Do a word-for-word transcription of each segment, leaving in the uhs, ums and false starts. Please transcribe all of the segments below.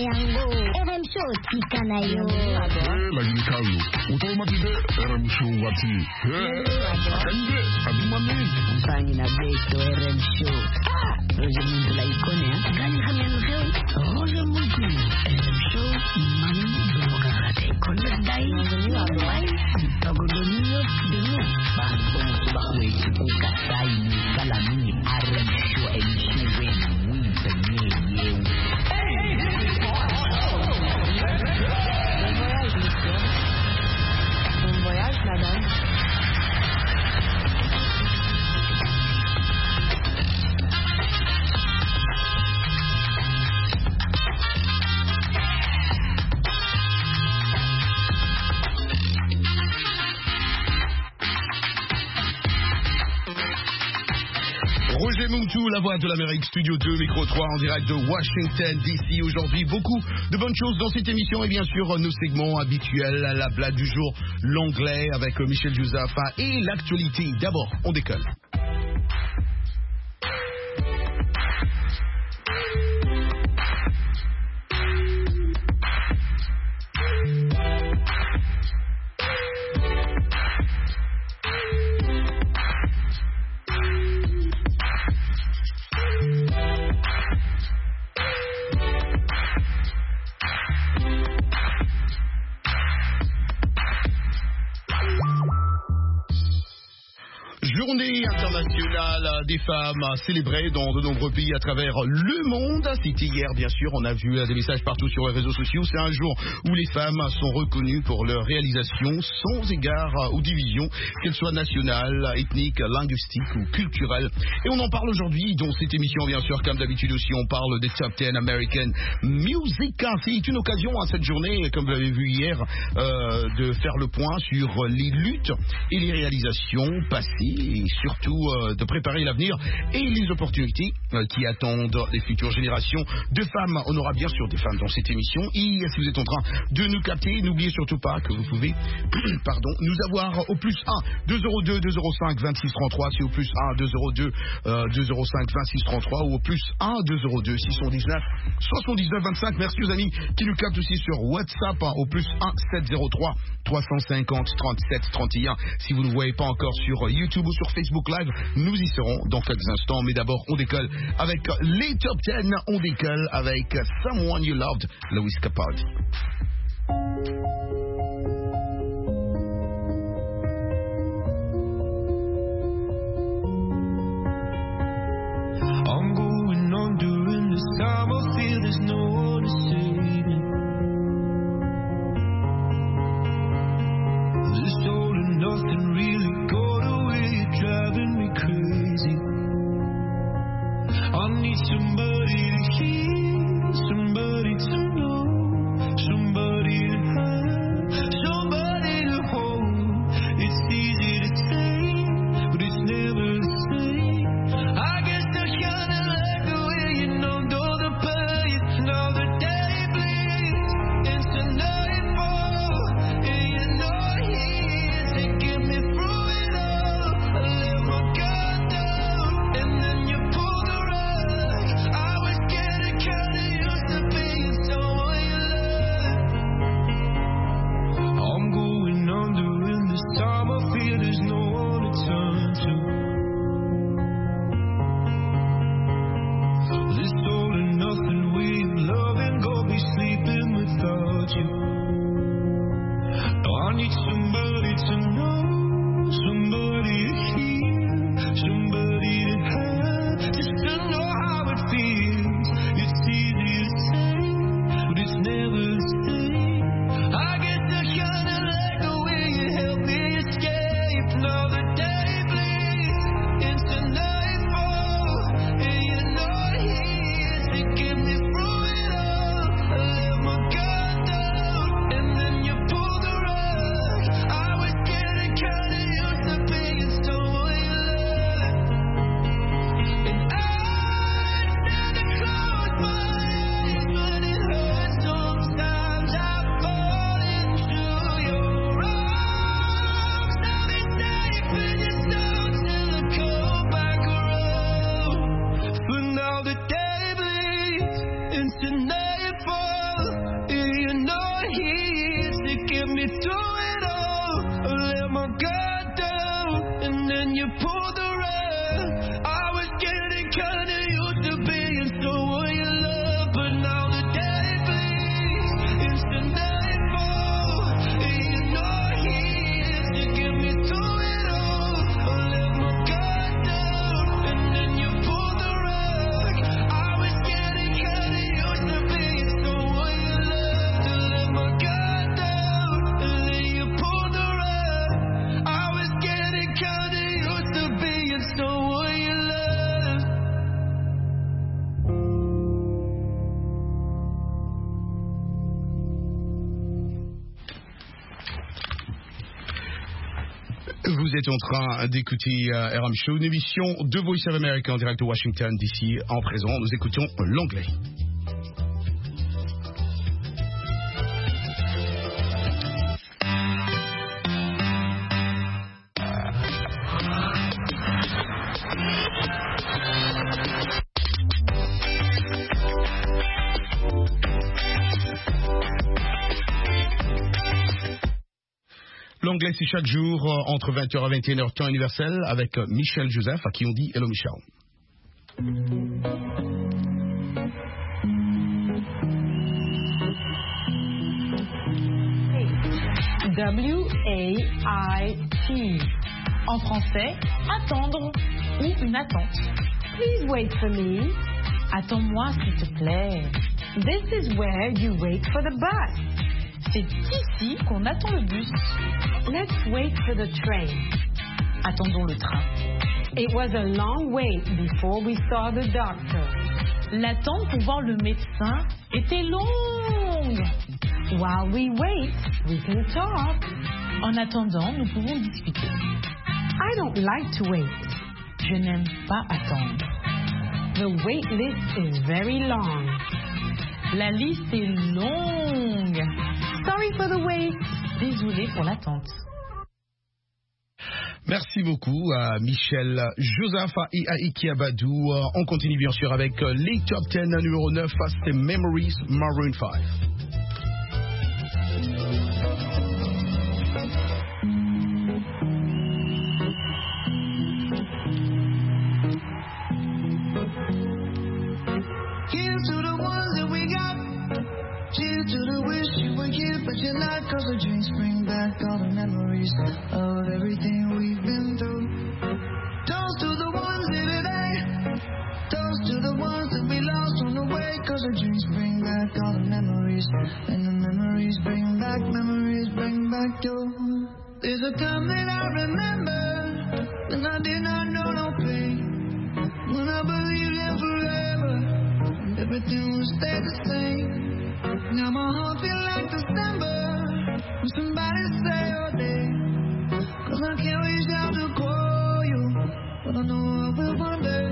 yango R M Show tika na yo lakini kalu utamatide R M Show wati kanje abimami mpangi na besto R M Show ah roje mundu la ikone gani kama mkeo roje mundu R M Show mani bloga rate kone dai ni wa wai tagodonio dinu bantu bahwe kuka sai kala mini R M Show M Show wen winter ni yeu madame. Roger Moutou, la voix de l'Amérique, Studio deux, Micro trois, en direct de Washington D C. Aujourd'hui, beaucoup de bonnes choses dans cette émission et bien sûr nos segments habituels, la blague du jour, l'anglais avec Michel Jouzaffa et l'actualité. D'abord, on décolle. Journée internationale des femmes célébrée dans de nombreux pays à travers le monde. C'était hier, bien sûr. On a vu des messages partout sur les réseaux sociaux. C'est un jour où les femmes sont reconnues pour leur réalisation sans égard aux divisions, qu'elles soient nationales, ethniques, linguistiques ou culturelles. Et on en parle aujourd'hui dans cette émission, bien sûr. Comme d'habitude aussi, on parle des Top dix American Music. C'est une occasion à cette journée, comme vous l'avez vu hier, euh, de faire le point sur les luttes et les réalisations passées et surtout euh, de préparer l'avenir et les opportunités euh, qui attendent les futures générations de femmes. On aura bien sûr des femmes dans cette émission et si vous êtes en train de nous capter, n'oubliez surtout pas que vous pouvez pardon, nous avoir au plus un deux zéro deux deux zéro cinq vingt-six trente-trois, c'est au plus un deux zéro deux deux zéro cinq vingt-six trente-trois ou au plus un deux zéro deux six cent dix-neuf soixante-dix-neuf vingt-cinq. Merci aux amis qui nous captent aussi sur WhatsApp hein, au plus un sept zéro trois trois cent cinquante trente-sept trente et un. Si vous ne voyez pas encore sur YouTube ou sur Facebook Live, nous y serons dans quelques instants. Mais d'abord, on décolle avec les Top dix. On décolle avec Someone You Loved, Lewis Capaldi. I'm going on during this time. I feel there's no one to save me. This all and nothing really got away, driving me crazy. I need somebody to hear, somebody to know, somebody to have, somebody to hold. It's easy to say, but it's never the same. I guess I kinda like the way you numbed all the pain. Now Vous êtes en train d'écouter euh, R M Show, une émission de Voice of America en direct de Washington D C. En présent, nous écoutons l'anglais. L'anglais, c'est chaque jour euh, entre vingt heures et vingt et une heures temps universel avec euh, Michel Joseph, à qui on dit Hello Michel. W A I T. En français, attendre ou une attente. Please wait for me. Attends-moi s'il te plaît. This is where you wait for the bus. C'est ici qu'on attend le bus. Let's wait for the train. Attendons le train. It was a long wait before we saw the doctor. L'attente pour voir le médecin était longue. While we wait, we can talk. En attendant, nous pouvons discuter. I don't like to wait. Je n'aime pas attendre. The wait list is very long. La liste est longue. Sorry for the wait. Désolé pour l'attente. Merci beaucoup à Michel Joseph et à Iki Abadou. On continue bien sûr avec les top dix numéro neuf, c'est Memories Maroon five. Here's to the ones that we got. Cheers to the wish you were here, but you're not. Cause the drinks bring back all the memories of everything we've been through. Toast to the ones here today. Toast to the ones that we lost on the way. Cause the drinks bring back all the memories. And the memories bring back, memories bring back your. There's a time that I remember when I did not know no pain. When I believed in forever, and everything would stay the same. Now my heart feel like December when somebody say your name. Cause I can't reach out to call you, but I know I will one day.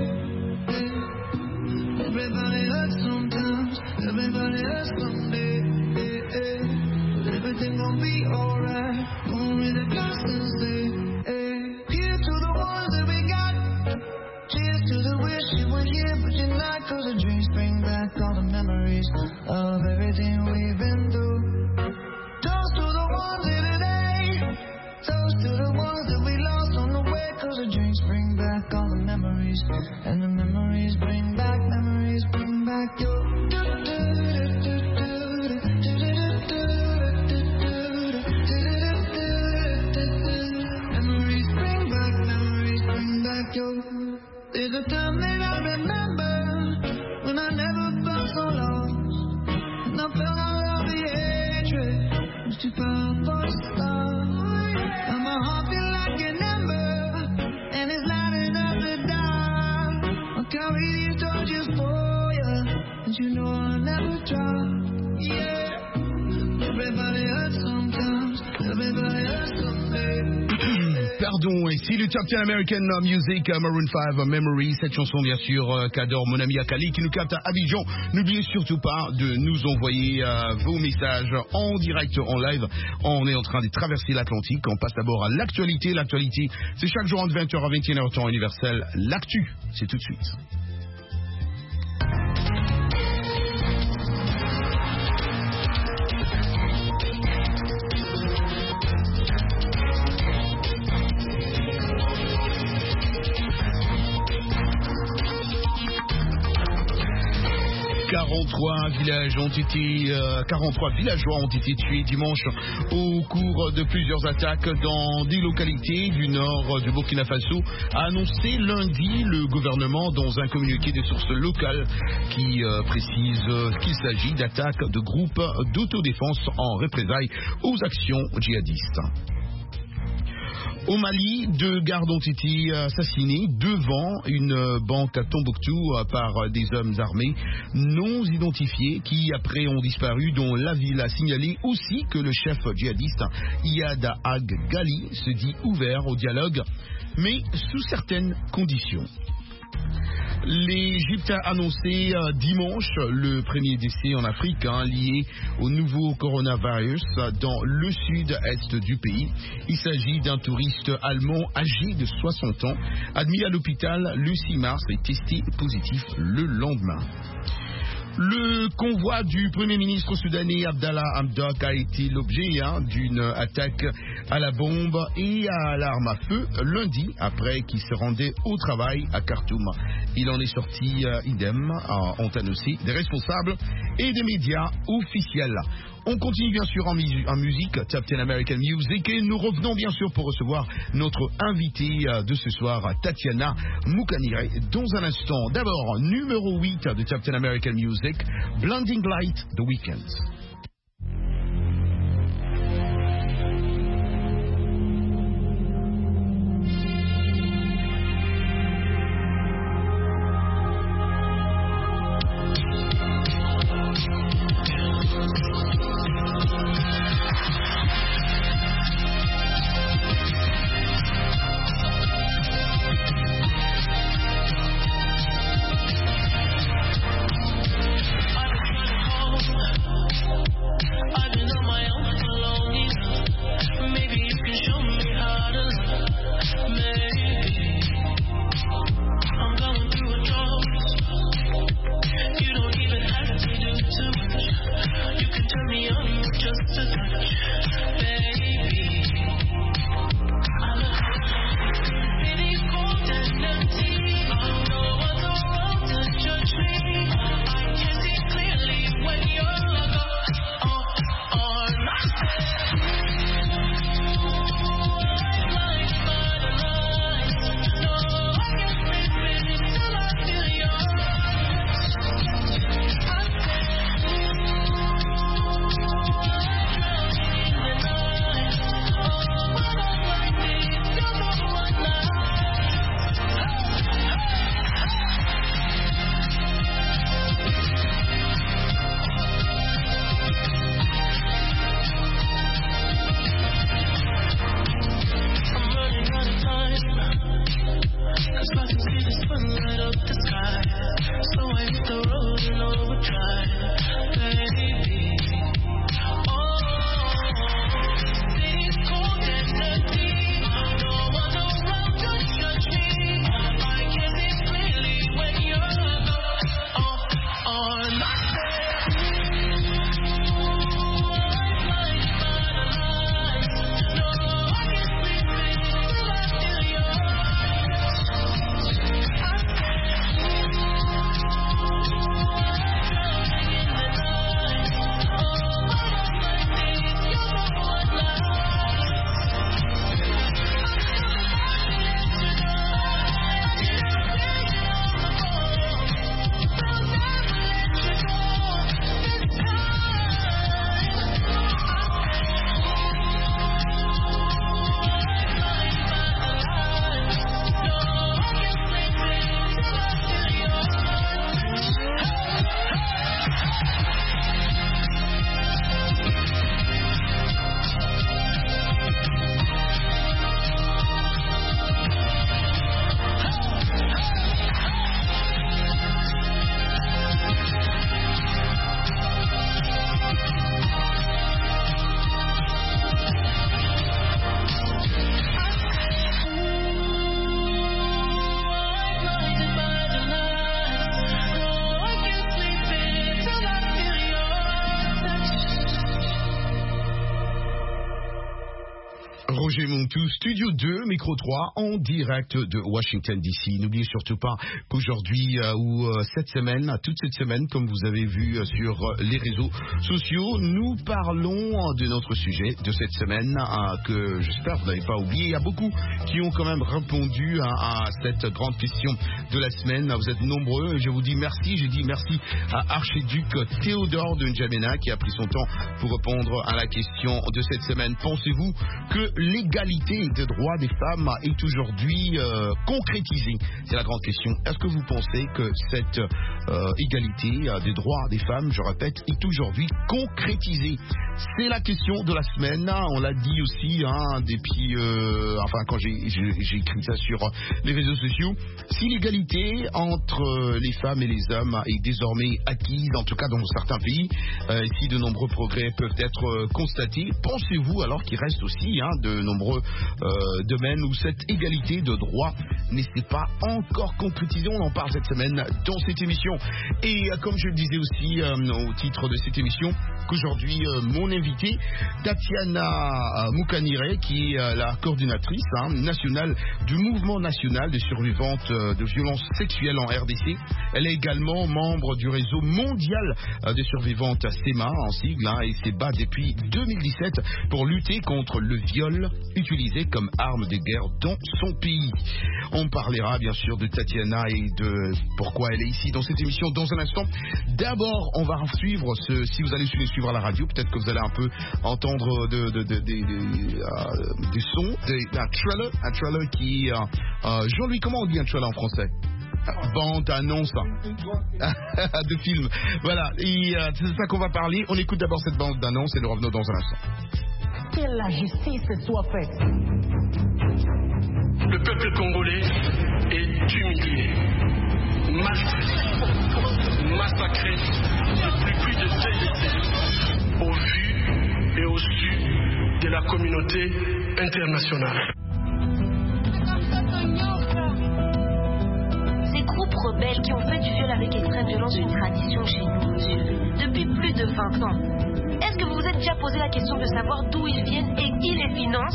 Yeah. Everybody hurts sometimes, everybody hurts someday. Yeah, yeah. But everything gon' be alright, gonna read the constant say. Yeah. Here's to the ones that we got. Cheers to the wish you were here, but you're not. Cause the dreams bring back all the memories of everything we've been through. Toast to the ones here today. Toast to the ones that we lost on the way. Cause the drinks bring back all the memories. And the memories bring back, memories bring back your. Memories bring back, memories bring back your. There's a time that I remember when I never felt so lost, and I felt all of the hatred was too powerful to stop. And my heart feel like an ember, and it's lighting up the dark. I'll carry these torches for you, and you know I'll never drop. Yeah, everybody hurts sometimes, everybody hurts someday. Pardon, ici le Top dix American Music, Maroon five, Memory, cette chanson bien sûr euh, qu'adore mon ami Akali qui nous capte à Abidjan. N'oubliez surtout pas de nous envoyer euh, vos messages en direct, en live. On est en train de traverser l'Atlantique, on passe d'abord à l'actualité. L'actualité, c'est chaque jour entre vingt heures à vingt et une heures temps universel. L'actu, c'est tout de suite. quarante-trois villages ont été, euh, quarante-trois villageois ont été tués dimanche au cours de plusieurs attaques dans des localités du nord du Burkina Faso, a annoncé lundi le gouvernement dans un communiqué des sources locales qui euh, précise euh, qu'il s'agit d'attaques de groupes d'autodéfense en représailles aux actions djihadistes. Au Mali, deux gardes ont été assassinés devant une banque à Tombouctou par des hommes armés non identifiés qui après ont disparu, dont la ville a signalé aussi que le chef djihadiste Iyad Ag Ghali se dit ouvert au dialogue, mais sous certaines conditions. L'Égypte a annoncé euh, dimanche le premier décès en Afrique hein, lié au nouveau coronavirus dans le sud-est du pays. Il s'agit d'un touriste allemand âgé de soixante ans, admis à l'hôpital le six mars et testé positif le lendemain. Le convoi du Premier ministre soudanais Abdallah Hamdok a été l'objet hein, d'une attaque à la bombe et à l'arme à feu lundi après qu'il se rendait au travail à Khartoum. Il en est sorti euh, idem, euh, ont annoncé des responsables et des médias officiels. On continue bien sûr en, mu- en musique, Top dix American Music, et nous revenons bien sûr pour recevoir notre invitée euh, de ce soir, Tatiana Moukanire, dans un instant. D'abord, numéro huit de Top dix American Music, Blinding Light, The Weeknd. Roger Montou, Studio deux, Micro trois, en direct de Washington D C. N'oubliez surtout pas qu'aujourd'hui euh, ou euh, cette semaine, toute cette semaine, comme vous avez vu euh, sur euh, les réseaux sociaux, nous parlons euh, de notre sujet de cette semaine euh, que j'espère vous n'avez pas oublié. Il y a beaucoup qui ont quand même répondu à, à cette grande question de la semaine. Vous êtes nombreux. Je vous dis merci. J'ai dit merci à Archiduc Théodore de N'Djamena qui a pris son temps pour répondre à la question de cette semaine. Pensez-vous que l'égalité des droits des femmes est aujourd'hui euh, concrétisée? C'est la grande question. Est-ce que vous pensez que cette euh, égalité euh, des droits des femmes, je répète, est aujourd'hui concrétisée? C'est la question de la semaine. On l'a dit aussi, hein, depuis, euh, enfin quand j'ai, j'ai, j'ai écrit ça sur les réseaux sociaux. Si l'égalité entre les femmes et les hommes est désormais acquise, en tout cas dans certains pays, euh, si de nombreux progrès peuvent être euh, constatés, pensez-vous alors qu'il reste aussi hein, de nombreux euh, domaines où cette égalité de droits n'est pas encore concrétisée? On en parle cette semaine dans cette émission. Et euh, comme je le disais aussi euh, au titre de cette émission, qu'aujourd'hui euh, mon invitée Tatiana euh, Mukanire, qui est euh, la coordinatrice hein, nationale du mouvement national des survivantes euh, de violences sexuelles en R D C. Elle est également membre du réseau mondial euh, des survivantes SEMA en sigle hein, et se bat depuis deux mille dix-sept pour lutter contre le viol utilisé comme arme de guerre dans son pays. On parlera bien sûr de Tatiana et de pourquoi elle est ici dans cette émission dans un instant. D'abord, on va suivre ce, si vous allez les suivre à la radio, peut-être que vous allez un peu entendre de, de, de, de, de, uh, des sons, de, un trailer, un trailer qui, uh, uh, Jean-Louis, comment on dit un trailer en français? Bande annonce de film. Voilà, et uh, c'est de ça qu'on va parler. On écoute d'abord cette bande d'annonce et nous revenons dans un instant. Que la justice soit faite. Le peuple congolais est humilié, maltraité, massacré depuis plus de deux décennies, au vu et au su de la communauté internationale. Ces groupes rebelles qui ont fait du viol avec extrême violence une tradition chez nous, monsieur, depuis plus de vingt ans. Est-ce que vous vous êtes déjà posé la question de savoir d'où ils viennent et qui les finance?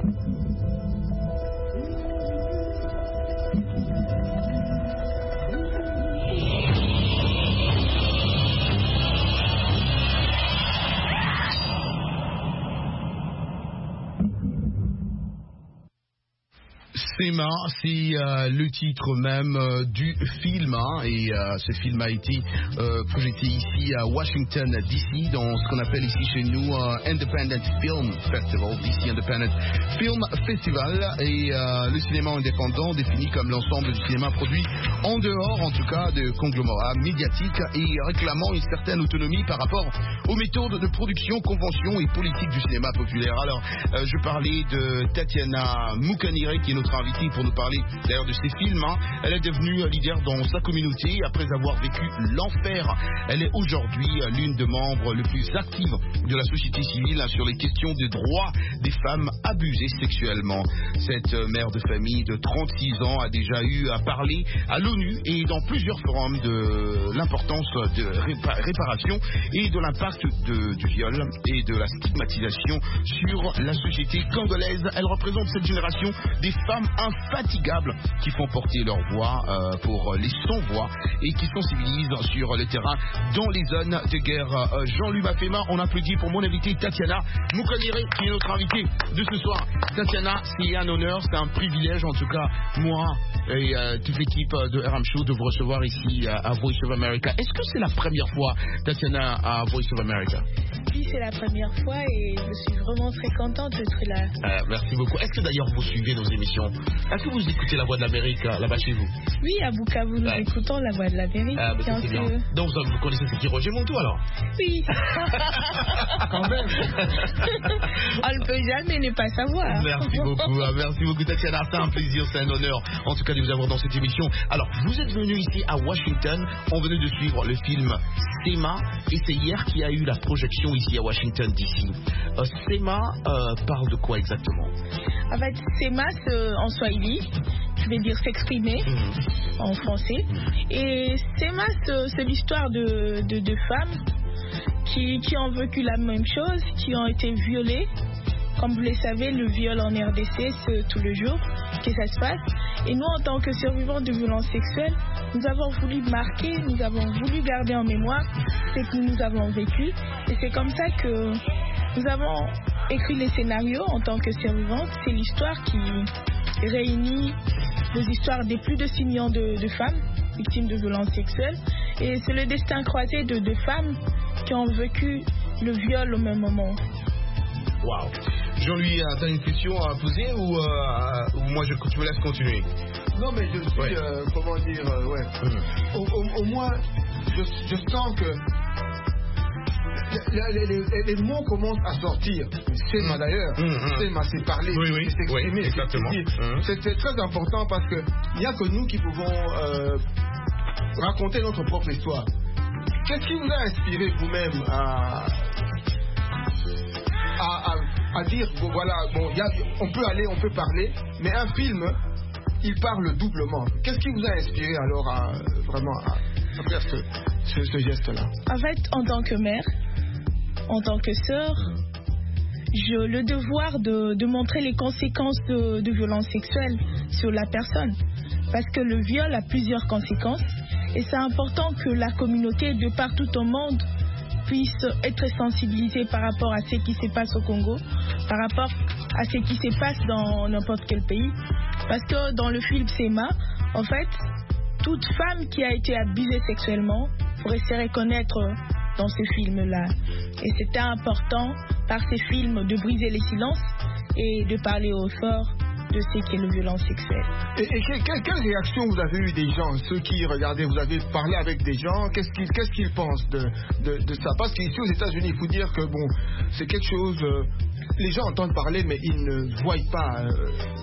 SEMA, c'est euh, le titre même euh, du film hein, et euh, ce film a été euh, projeté ici à Washington D C dans ce qu'on appelle ici chez nous euh, Independent Film Festival, D C Independent Film Festival et euh, le cinéma indépendant défini comme l'ensemble du cinéma produit en dehors en tout cas de conglomérats médiatiques et réclamant une certaine autonomie par rapport aux méthodes de production, conventions et politiques du cinéma populaire. Alors euh, je parlais de Tatiana Mukanire qui est notre invitée pour nous parler d'ailleurs de ses films. Hein. Elle est devenue leader dans sa communauté après avoir vécu l'enfer. Elle est aujourd'hui l'une des membres les plus actives de la société civile hein, sur les questions des droits des femmes abusées sexuellement. Cette mère de famille de trente-six ans a déjà eu à parler à l'ONU et dans plusieurs forums de l'importance de répa- réparation et de l'impact de, du viol et de la stigmatisation sur la société congolaise. Elle représente cette génération des femmes infatigables qui font porter leur voix euh, pour les sans-voix et qui sensibilisent sur le terrain dans les zones de guerre. Euh, Jean-Louis Mafema, on applaudit pour mon invité Tatiana Mukanire qui est notre invitée de ce soir. Tatiana, c'est un honneur, c'est un privilège en tout cas, moi et euh, toute l'équipe de R M Show de vous recevoir ici à, à Voice of America. Est-ce que c'est la première fois, Tatiana, à Voice of America? Oui, c'est la première fois et je suis vraiment très contente d'être là. Euh, merci beaucoup. Est-ce que d'ailleurs vous suivez nos émissions? Est-ce que vous écoutez La Voix de l'Amérique là-bas chez vous? Oui, à Bukavu, nous ouais. écoutons La Voix de l'Amérique. Ah, bah, c'est c'est bien. que... Donc vous, vous connaissez ce qui Roger Montou alors? Oui. Quand même. On ne peut jamais ne pas savoir. Merci beaucoup, merci beaucoup Tatiana, c'est un plaisir, c'est un honneur en tout cas de vous avoir dans cette émission. Alors vous êtes venu ici à Washington, on venait de suivre le film SEMA et c'est hier qu'il y a eu la projection ici à Washington D C. Euh, SEMA euh, parle de quoi exactement? En fait, SEMA en swahili, je vais dire s'exprimer mmh. en français. Et SEMA, c'est l'histoire de, de, de femmes qui, qui ont vécu la même chose, qui ont été violées. Comme vous le savez, le viol en R D C, c'est tous les jours que ça se passe. Et nous, en tant que survivants de violences sexuelles, nous avons voulu marquer, nous avons voulu garder en mémoire ce que nous avons vécu. Et c'est comme ça que nous avons écrit les scénarios en tant que survivantes. C'est l'histoire qui réunit les histoires de plus de six millions de, de femmes victimes de violences sexuelles. Et c'est le destin croisé de, de femmes qui ont vécu le viol au même moment. Waouh. Jean-Louis, t'as une question à poser ou, euh, ou moi je, tu me laisses continuer? Non, mais je suis, ouais. euh, comment dire, euh, ouais. Mmh. Au, au, au moins, je, je sens que les, les, les, les mots commencent à sortir. Selma mmh. d'ailleurs, mmh. Selma s'est parlé, oui, oui. s'est exprimé. Oui, exactement. Mmh. C'est, c'est très important parce qu'il n'y a que nous qui pouvons euh, raconter notre propre histoire. Qu'est-ce qui vous a inspiré vous-même à, à, à, à dire, bon voilà, bon, y a, on peut aller, on peut parler, mais un film, il parle doublement. Qu'est-ce qui vous a inspiré alors à, vraiment à, à faire ce, ce, ce geste-là? En fait, en tant que mère, en tant que sœur, j'ai le devoir de, de montrer les conséquences de, de violences sexuelles sur la personne. Parce que le viol a plusieurs conséquences et c'est important que la communauté de partout au monde puisse être sensibilisée par rapport à ce qui se passe au Congo, par rapport à ce qui se passe dans n'importe quel pays. Parce que dans le film Selma, en fait, toute femme qui a été abusée sexuellement pourrait se reconnaître dans ce film-là. Et c'était important par ces films de briser les silences et de parler au fort de ce qu'est la violence sexuelle. Et, et quelle, quelle, quelle réaction vous avez eu des gens, ceux qui, regardez, vous avez parlé avec des gens, qu'est-ce qu'ils, qu'est-ce qu'ils pensent de, de, de ça? Parce qu'ici aux États-Unis, il faut dire que bon, c'est quelque chose, euh, les gens entendent parler, mais ils ne voient pas euh,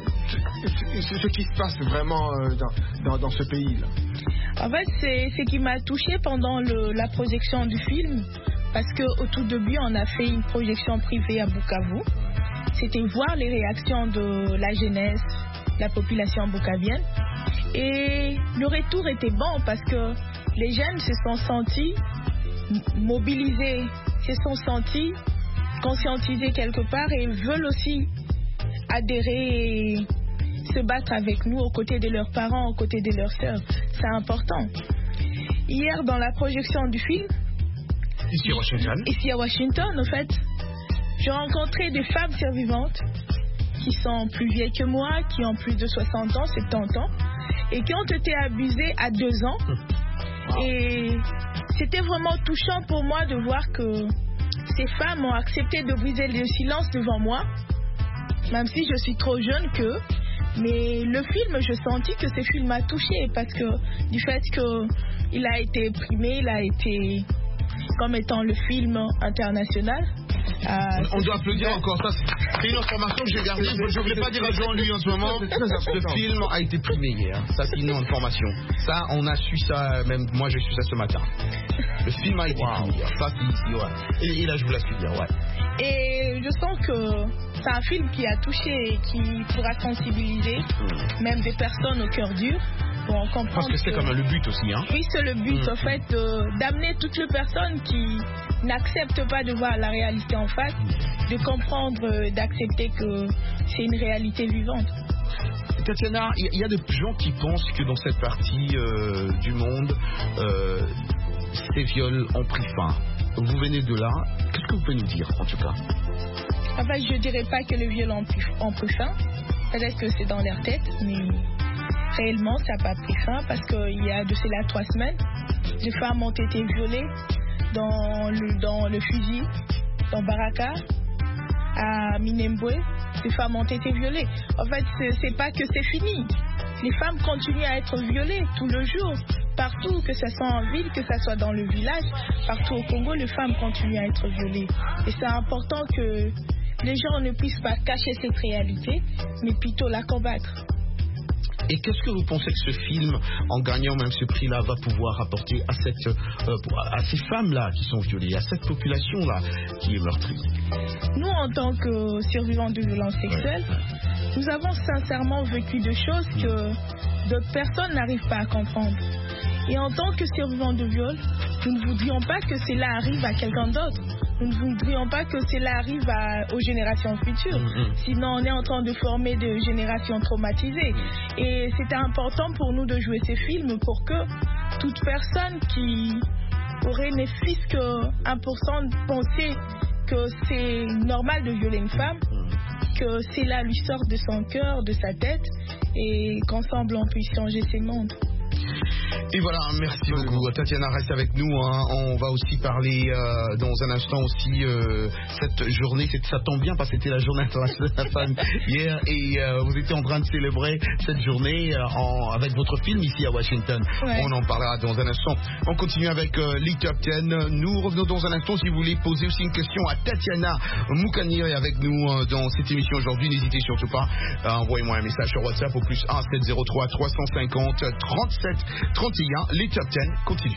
ce, ce qui se passe vraiment euh, dans, dans, dans ce pays-là. En fait, c'est ce qui m'a touchée pendant le, la projection du film, parce qu'au tout début, on a fait une projection privée à Bukavu. C'était voir les réactions de la jeunesse, la population bukavienne. Et le retour était bon parce que les jeunes se sont sentis mobilisés, se sont sentis conscientisés quelque part et veulent aussi adhérer et se battre avec nous aux côtés de leurs parents, aux côtés de leurs sœurs. C'est important. Hier, dans la projection du film, ici à Washington, ici à Washington, en fait, j'ai rencontré des femmes survivantes qui sont plus vieilles que moi, qui ont plus de soixante ans, soixante-dix ans, et qui ont été abusées à deux ans. Wow. Et c'était vraiment touchant pour moi de voir que ces femmes ont accepté de briser le silence devant moi, même si je suis trop jeune qu'eux. Mais le film, je sentis que ce film m'a touchée parce que du fait qu'il a été primé, il a été comme étant le film international. Euh, on doit applaudir encore ça. C'est une information que j'ai gardée. Je ne voulais pas dire à Jean-Louis en ce moment. Le film a été primé hier. Ça, c'est une information. Ça, on a su ça, même moi, j'ai su ça ce matin. Le film a été wow. primé hier. Ça, c'est, ouais. et, et là, je vous laisse le dire, ouais. Et je sens que c'est un film qui a touché et qui pourra sensibiliser mmh. même des personnes au cœur dur. Pour comprendre Parce que c'est que... quand même le but aussi, hein. Oui, c'est le but, mmh. en fait, de, d'amener toutes les personnes qui n'acceptent pas de voir la réalité en face, de comprendre, d'accepter que c'est une réalité vivante. Tatiana, il y, y a des gens qui pensent que dans cette partie euh, du monde, euh, ces viols ont pris fin. Vous venez de là, qu'est-ce que vous pouvez nous dire, en tout cas? En fait, je ne dirais pas que les viols ont pris, ont pris fin. Peut-être que c'est dans leur tête, mais réellement, ça n'a pas pris fin parce qu'il y a de cela trois semaines, des femmes ont été violées dans le, dans le fusil, dans Baraka, à Minembwe. Des femmes ont été violées. En fait, c'est, c'est pas que c'est fini. Les femmes continuent à être violées tout le jour, partout, que ce soit en ville, que ce soit dans le village, partout au Congo, les femmes continuent à être violées. Et c'est important que les gens ne puissent pas cacher cette réalité, mais plutôt la combattre. Et qu'est-ce que vous pensez que ce film, en gagnant même ce prix-là, va pouvoir apporter à, cette, euh, à ces femmes-là qui sont violées, à cette population-là qui est meurtrie? Nous, en tant que survivants de violences sexuelles, ouais. nous avons sincèrement vécu des choses que d'autres personnes n'arrivent pas à comprendre. Et en tant que survivants de viol, nous ne voudrions pas que cela arrive à quelqu'un d'autre. Nous ne voudrions pas que cela arrive à, aux générations futures. Mm-hmm. Sinon, on est en train de former des générations traumatisées. Et c'était important pour nous de jouer ces films pour que toute personne qui aurait ne fût-ce qu'un pour cent penser que c'est normal de violer une femme, que cela lui sorte de son cœur, de sa tête, et qu'ensemble on puisse changer ces mondes. Et voilà, merci beaucoup. Tatiana reste avec nous. Hein. On va aussi parler euh, dans un instant aussi euh, cette journée. Ça tombe bien parce que c'était la journée internationale de la femme hier et euh, vous étiez en train de célébrer cette journée euh, en, avec votre film ici à Washington. Ouais. On en parlera dans un instant. On continue avec euh, les Top dix. Nous revenons dans un instant. Si vous voulez poser aussi une question à Tatiana Moukani avec nous euh, dans cette émission aujourd'hui, n'hésitez surtout pas. Euh, envoyez-moi un message sur WhatsApp au plus un sept zéro trois trois cent cinquante trente-sept trente et un. Les Top dix continuent.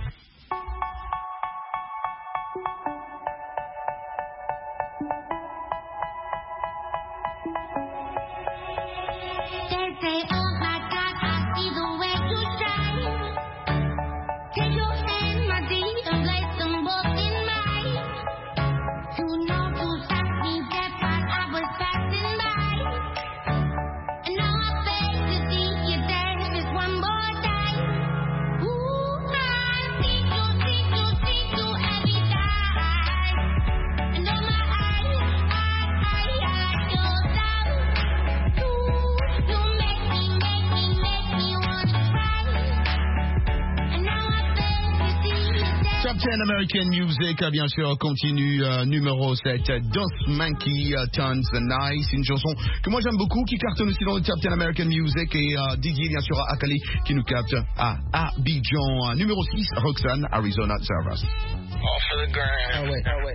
American Music, bien sûr, continue euh, numéro sept, Dos Monkey uh, Tons Nice, une chanson que moi j'aime beaucoup, qui cartonne aussi dans le Top dix American Music, et euh, dédié bien sûr à Akali qui nous capte à Abidjan. Numéro six, Roxanne, Arizona Service. Off of the ground. Ah ouais. Ah ouais.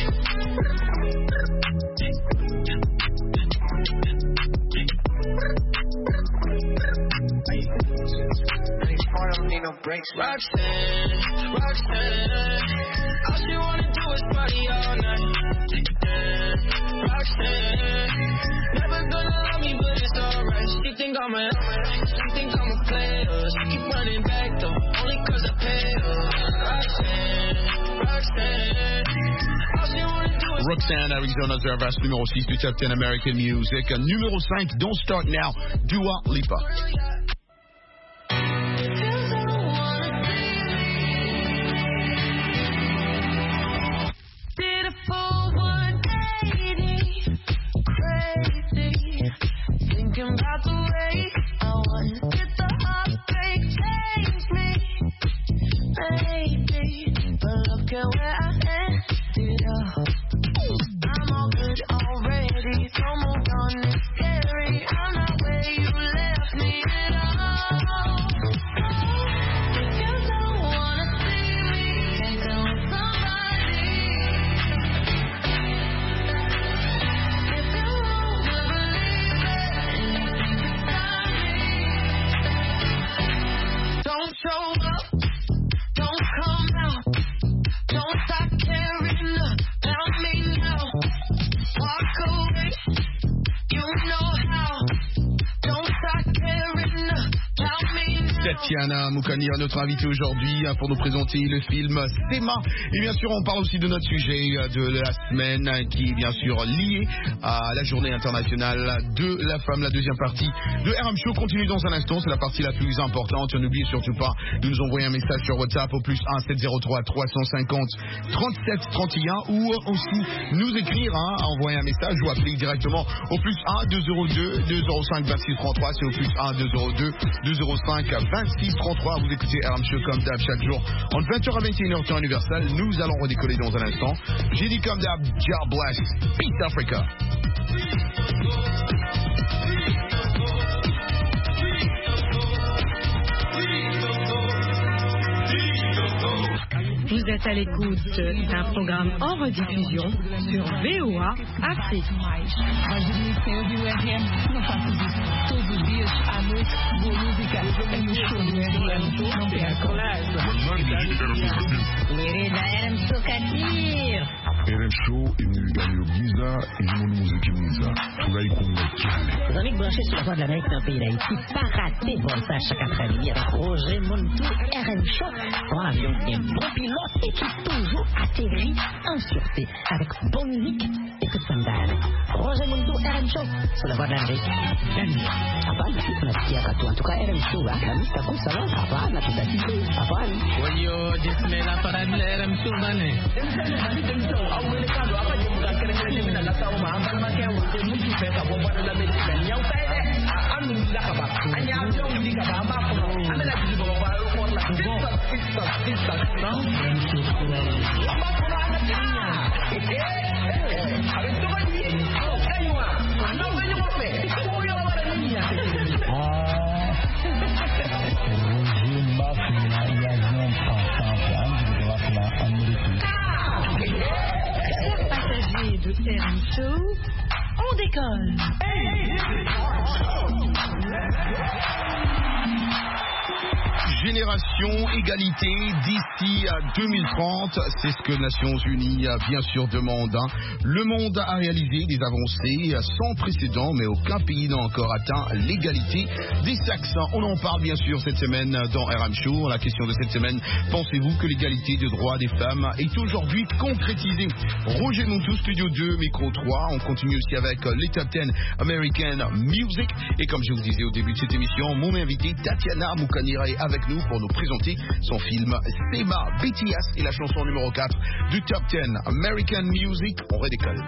I don't need no breaks. Roxanne, Roxanne, all she wanna do is party all night. Roxanne, never gonna love me, but it's alright. She think I'm a, she think I'm a player. She keep running back though, only cause I pay her. Roxanne, Roxanne, all she wanna do is Roxanne, Arizona Service, numéro six du Top dix American Music. Numéro cinq, Don't Start Now, Dua Lipa. About the way I want to get the heartbreak, change me, baby. But look at where I ended up. I'm all good already. Don't move on, it's scary. I'm not where you left me at all. You don't wanna see me dancing with somebody. If you wanna believe it. Don't show up, don't come out, don't stop caring about me now. Walk away, you know how. Don't stop caring about me now. Tatiana Moukani, notre invitée aujourd'hui pour nous présenter le film Sema. Et bien sûr, on parle aussi de notre sujet de la semaine qui est bien sûr lié à la journée internationale de la femme. La deuxième partie de R M Show continue dans un instant. C'est la partie la plus importante. N'oubliez surtout pas de nous envoyer un message sur WhatsApp au plus un sept zéro trois trois cent cinquante trente-sept trente et un ou aussi nous écrire, hein, envoyer un message ou appeler directement au plus un deux zéro deux deux zéro cinq vingt-six trente-trois. C'est au plus un deux zéro deux deux zéro cinq vingt-six trente-trois. Vous écoutez R M Show comme d'hab chaque jour en vingt heures à vingt et une heures temps universel. Nous allons redécoller dans un instant. J'ai dit comme d'hab, God bless, Peace Africa. Vous êtes à l'écoute d'un programme en rediffusion sur V O A Afrique. R M Show imulingano bwiza ijimo n'umuziki mwiza turayikunda cyane. Vous avez branché sur la voie de l'Amérique dans le pays d'Haïti, pas raté bon ça chaque après-midi avec Roger Montou, R M Show, un avion bien bon pilote et qui toujours atterrit en sûreté avec bonne musique et toute son dame. Roger Montou, R M Show, sur la voie de l'Amérique. Hapana, si tunasikia katu. En tout cas, R M Show, la mista comme ça va, hapana, tutasikia, hapana. Oyo, jisme la parade de R M Show, bane. I'm Passagers de R M Show, on décolle. Génération égalité d'ici à deux mille trente, c'est ce que Nations Unies bien sûr demande. Hein. Le monde a réalisé des avancées sans précédent, mais aucun pays n'a encore atteint l'égalité des sexes. On en parle bien sûr cette semaine dans R M Show. La question de cette semaine, pensez-vous que l'égalité des droits des femmes est aujourd'hui concrétisée? Roger Montou, Studio deux, Micro trois. On continue aussi avec les Top dix American Music. Et comme je vous disais au début de cette émission, mon invité Tatiana Moukanire est avec nous pour nous présenter son film Sema. B T S et la chanson numéro quatre du Top dix American Music. On redécolle.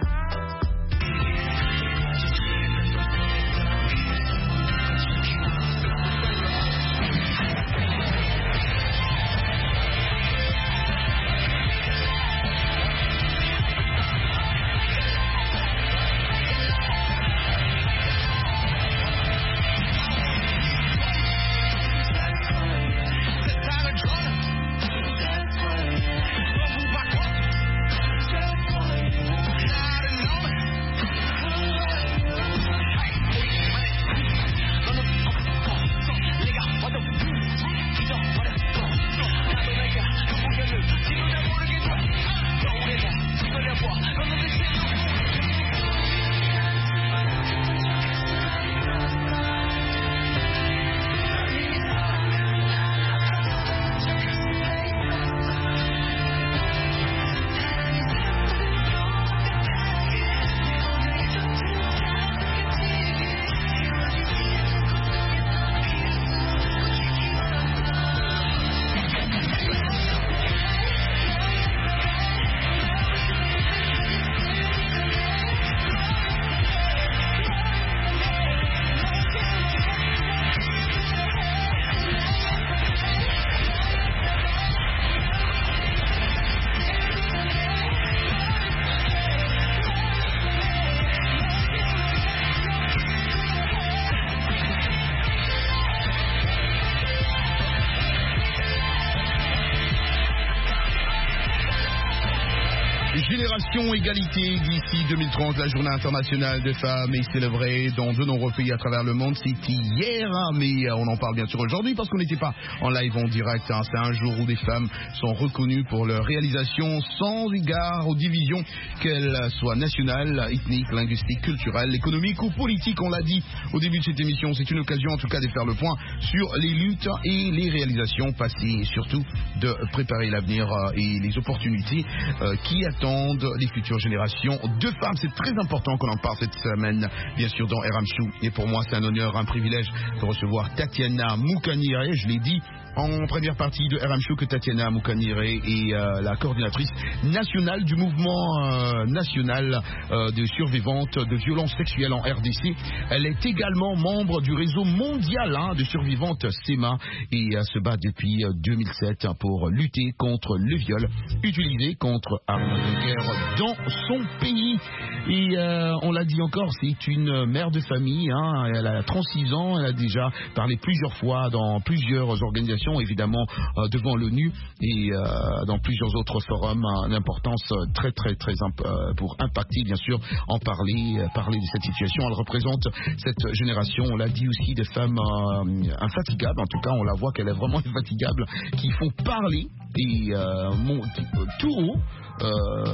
Génération égalité d'ici deux mille trente, la journée internationale des femmes est célébrée dans de nombreux pays à travers le monde. C'était hier, hein, mais on en parle bien sûr aujourd'hui parce qu'on n'était pas en live en direct. Hein. C'est un jour où des femmes sont reconnues pour leur réalisation sans égard aux divisions, qu'elles soient nationales, ethniques, linguistiques, culturelles, économiques ou politiques. On l'a dit au début de cette émission, c'est une occasion en tout cas de faire le point sur les luttes et les réalisations passées et surtout de préparer l'avenir et les opportunités qui attendent les futures générations de femmes. C'est très important qu'on en parle cette semaine, bien sûr, dans R M Show. Et pour moi, c'est un honneur, un privilège de recevoir Tatiana Moukanire. Je l'ai dit en première partie de R M Show que Tatiana Moukanire est euh, la coordinatrice nationale du mouvement euh, national euh, de survivantes de violences sexuelles en R D C. Elle est également membre du réseau mondial hein, de survivantes Sema et euh, se bat depuis euh, deux mille sept hein, pour lutter contre le viol utilisé contre armes de guerre dans son pays. Et euh, on l'a dit encore, c'est une mère de famille. Hein, elle a trente-six ans, elle a déjà parlé plusieurs fois dans plusieurs organisations, évidemment euh, devant l'ONU et euh, dans plusieurs autres forums, hein, d'importance très très très imp euh, pour impacter bien sûr, en parler, euh, parler de cette situation. Elle représente cette génération, on l'a dit aussi, des femmes euh, infatigables, en tout cas on la voit qu'elle est vraiment infatigable, qui font parler et euh, mon, tout haut euh,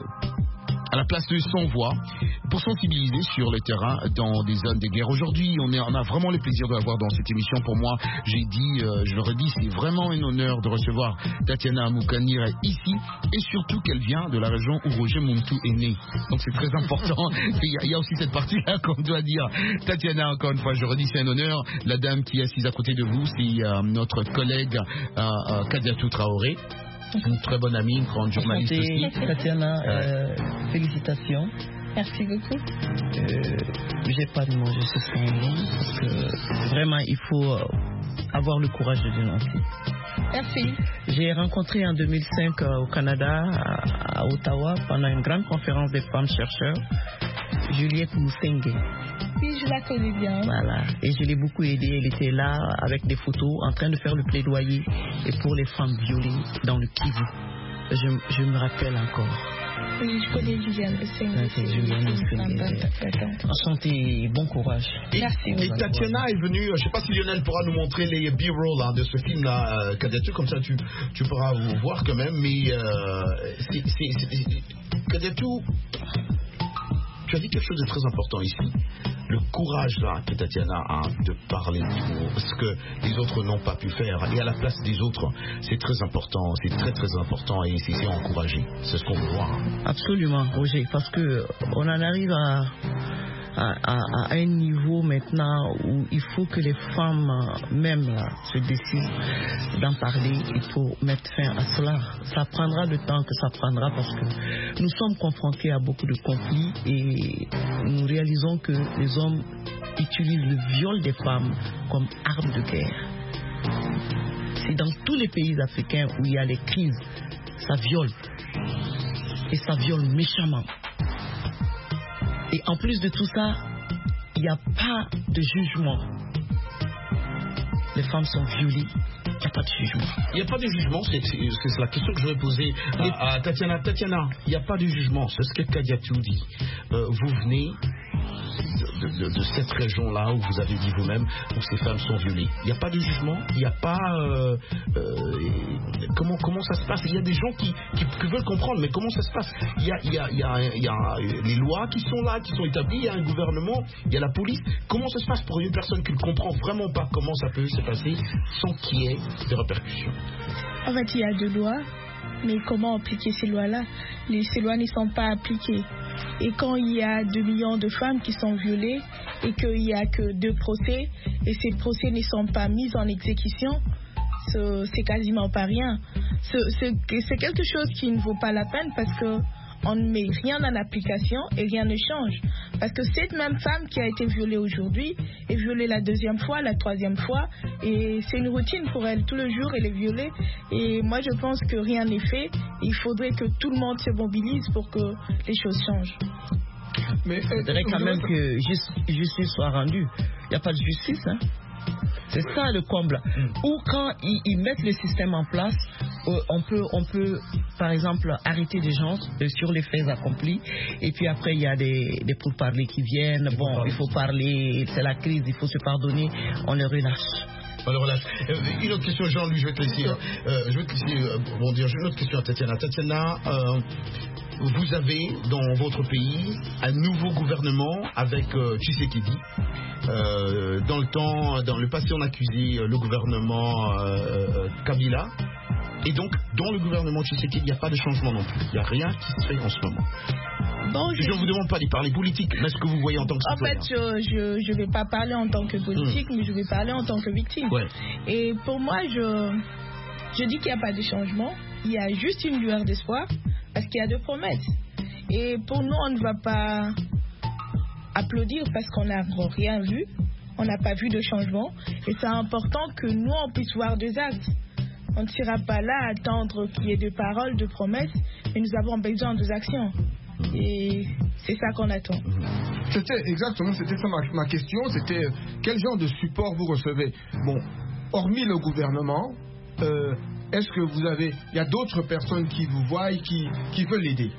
à la place de son voix pour sensibiliser sur le terrain dans des zones de guerre. Aujourd'hui, on, est, on a vraiment le plaisir de la voir dans cette émission. Pour moi, j'ai dit, euh, je le redis, c'est vraiment un honneur de recevoir Tatiana Moukanire ici et surtout qu'elle vient de la région où Roger Montou est né. Donc c'est très important. Il y, y a aussi cette partie-là qu'on doit dire. Tatiana, encore une fois, je redis, c'est un honneur. La dame qui est assise à côté de vous, c'est euh, notre collègue euh, euh, Kadiatou Traoré. Une très bonne amie, une grande journaliste aussi. Tatiana, euh, félicitations. Merci beaucoup. Euh, j'ai pas de mots, je suis sans mots, parce que vraiment il faut avoir le courage de dénoncer. Merci. J'ai rencontré en deux mille cinq euh, au Canada, à, à Ottawa, pendant une grande conférence des femmes chercheurs, Juliette Moussenge. Oui, je la connais bien. Voilà. Et je l'ai beaucoup aidée. Elle était là avec des photos en train de faire le plaidoyer et pour les femmes violées dans le Kivu. Je, je me rappelle encore. Oui, je connais Juliette Moussenge. Ah, c'est Juliette Moussenge. Enchanté, bon courage. Et, Merci. et Tatiana est venue, je ne sais pas si Lionel pourra nous montrer les B-roll hein, de ce film-là, euh, Kadiatou, comme ça tu, tu pourras vous voir quand même, mais euh, c'est, c'est, c'est, Kadiatou, tu as dit quelque chose de très important ici. Le courage là, que Tatiana a de parler pour ce que les autres n'ont pas pu faire. Et à la place des autres, c'est très important, c'est très très important et c'est encouragé. C'est ce qu'on veut voir. Absolument, Roger, parce que on en arrive à, à, à, à un niveau maintenant où il faut que les femmes même là, se décident d'en parler et pour mettre fin à cela. Ça prendra le temps que ça prendra parce que nous sommes confrontés à beaucoup de conflits et nous réalisons que les hommes utilisent le viol des femmes comme arme de guerre. C'est dans tous les pays africains où il y a les crises, ça viole. Et ça viole méchamment. Et en plus de tout ça, il n'y a pas de jugement. Les femmes sont violées, il n'y a pas de jugement. Il n'y a pas de jugement, c'est, c'est, c'est la question que je vais poser à, à Tatiana. Tatiana, il n'y a pas de jugement, c'est ce que Kadiatou dit. Euh, vous venez de, de, de cette région-là où vous avez dit vous-même où ces femmes sont violées. Il n'y a pas de jugement, il n'y a pas... Euh, euh, comment, comment ça se passe? Il y a des gens qui, qui, qui veulent comprendre, mais comment ça se passe? Il y a, il y a, il y a, il y a les lois qui sont là, qui sont établies, il y a un gouvernement, il y a la police. Comment ça se passe pour une personne qui ne comprend vraiment pas comment ça peut se passer sans qu'il y ait des répercussions? En fait, il y a deux lois, mais comment appliquer ces lois-là? Les, ces lois ne sont pas appliquées. Et quand il y a deux millions de femmes qui sont violées et qu'il n'y a que deux procès et ces procès ne sont pas mis en exécution, c'est, c'est quasiment pas rien. C'est, c'est, c'est quelque chose qui ne vaut pas la peine parce que on ne met rien en application et rien ne change. Parce que cette même femme qui a été violée aujourd'hui est violée la deuxième fois, la troisième fois, et c'est une routine pour elle. Tout le jour, elle est violée. Et moi, je pense que rien n'est fait. Il faudrait que tout le monde se mobilise pour que les choses changent. Mais il faudrait quand même que justice soit rendue. Il n'y a pas de justice, hein? C'est ça le comble. Ou quand ils, ils mettent le système en place, euh, on peut, on peut, par exemple, arrêter des gens euh, sur les faits accomplis. Et puis après, il y a des, des pourparlers qui viennent. Bon, il faut parler, c'est la crise, il faut se pardonner. On les relâche. On les relâche. Euh, une autre question, Jean-Louis, je vais te laisser. Euh, je vais te laisser euh, bon dire. J'ai une autre question à Tatiana. Tatiana. Euh, Vous avez dans votre pays un nouveau gouvernement avec euh, Tshisekedi. Euh, dans le temps, dans le passé, on accusait euh, le gouvernement euh, Kabila. Et donc, dans le gouvernement Tshisekedi, il n'y a pas de changement non plus. Il n'y a rien qui se fait en ce moment. Bon, je ne vous demande pas d'y parler politique, mais ce que vous voyez en tant que citoyen. En fait, je ne vais pas parler en tant que politique, mmh. mais je vais parler en tant que victime. Ouais. Et pour moi, je, je dis qu'il n'y a pas de changement. Il y a juste une lueur d'espoir. Parce qu'il y a deux promesses. Et pour nous, on ne va pas applaudir parce qu'on n'a rien vu. On n'a pas vu de changement. Et c'est important que nous, on puisse voir deux actes. On ne sera pas là à attendre qu'il y ait de paroles, de promesses. Mais nous avons besoin de actions. Et c'est ça qu'on attend. C'était exactement, c'était ça ma, ma question. C'était quel genre de support vous recevez? Bon, hormis le gouvernement... Euh, est-ce que vous avez, il y a d'autres personnes qui vous voient et qui, qui veulent l'aider?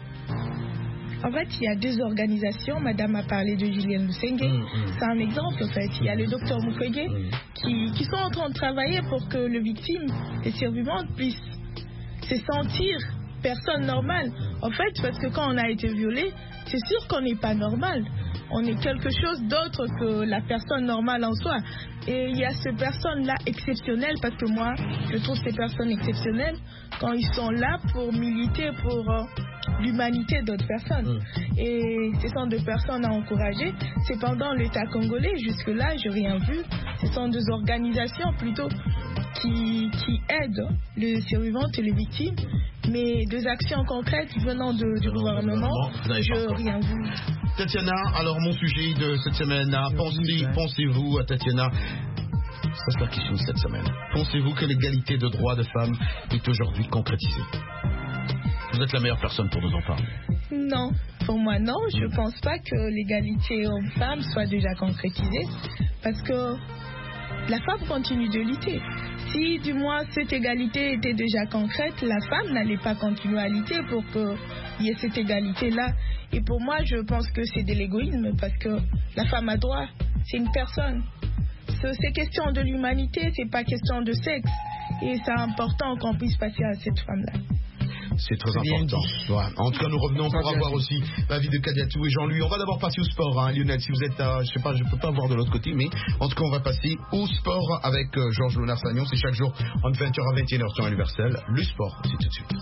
En fait, il y a deux organisations. Madame a parlé de Juliette Moussenge. Mmh, mmh. C'est un exemple, en fait. Il y a le docteur Mukwege mmh. qui, qui sont en train de travailler pour que le victime, les survivantes, puissent se sentir personne normale. En fait, parce que quand on a été violé, c'est sûr qu'on n'est pas normal. On est quelque chose d'autre que la personne normale en soi. Et il y a ces personnes-là exceptionnelles, parce que moi, je trouve ces personnes exceptionnelles quand ils sont là pour militer pour euh, l'humanité d'autres personnes. Mmh. Et ce sont deux personnes à encourager. Cependant, l'État congolais, jusque-là, je n'ai rien vu. Ce sont deux organisations plutôt qui, qui aident les survivantes et les victimes. Mais deux actions concrètes venant de, du gouvernement, je n'ai rien vu. Tatiana, alors mon sujet de cette semaine, pensez, pensez-vous à Tatiana, Ça, c'est la question de cette semaine. Pensez-vous que l'égalité de droits de femmes est aujourd'hui concrétisée? Vous êtes la meilleure personne pour nous en parler. Non, pour moi non, je ne pense pas que l'égalité homme-femme soit déjà concrétisée parce que la femme continue de lutter. Si du moins cette égalité était déjà concrète, la femme n'allait pas continuer à lutter pour qu'il y ait cette égalité-là. Et pour moi, je pense que c'est de l'égoïsme parce que la femme a droit, c'est une personne. C'est question de l'humanité, c'est pas question de sexe. Et c'est important qu'on puisse passer à cette femme-là. C'est très important. Voilà. En tout cas, nous revenons pour avoir aussi l'avis de Kadiatou et Jean-Louis. On va d'abord passer au sport, hein, Lionel. Si vous êtes, euh, je sais pas, je peux pas voir de l'autre côté, mais en tout cas, on va passer au sport avec euh, Georges Léonard-Sagnon. C'est chaque jour entre vingt heures à vingt et une heures temps universel. Le sport, c'est tout de suite.